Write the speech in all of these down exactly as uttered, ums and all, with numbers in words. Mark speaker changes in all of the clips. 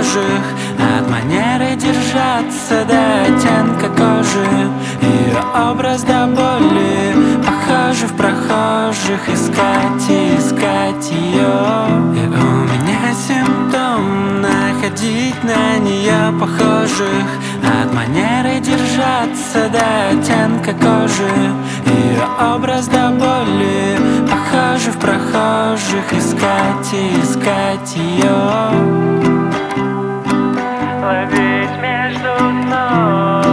Speaker 1: прохожих, от манеры держаться до оттенка кожи. Ее образ до боли похожий в прохожих. Искать и искать ее. И у меня симптом находить на нее похожих, от манеры держаться до оттенка кожи. Ее образ до боли похожий в прохожих. Искать и искать ее. Ловить между ног.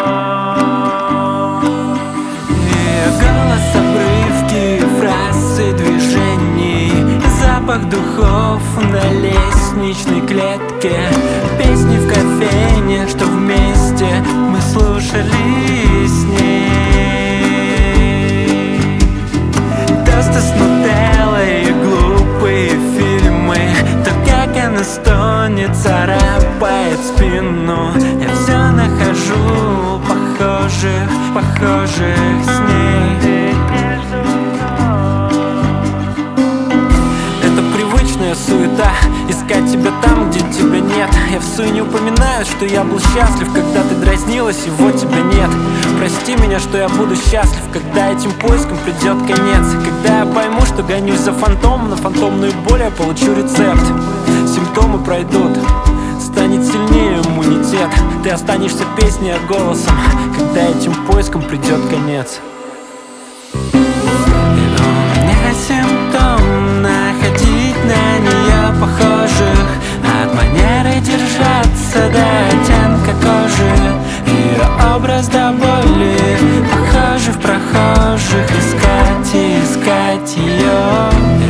Speaker 1: Ее голос, обрывки, фразы, движений, запах духов на лестничной клетке, песни в кофейне, что вместе мы слушали с ней. Тосты с нутеллой и глупые фильмы, то как она стонет, царапает спину. Я все нахожу похожих, похожих с ней. Это привычная суета, искать тебя там, где тебя нет. Я в суе не упоминаю, что я был счастлив, когда ты дразнилась, и вот тебя нет. Прости меня, что я буду счастлив, когда этим поискам придет конец. Когда я пойму, что гонюсь за фантомом, на фантомную боль я получу рецепт. Симптомы пройдут, станет сильнее иммунитет. Ты останешься песней, а голосом, когда этим поискам придет конец. И у меня симптом находить на нее похожих, от манеры держаться до оттенка кожи. Ее образ до боли похожий в прохожих. Искать и искать ее.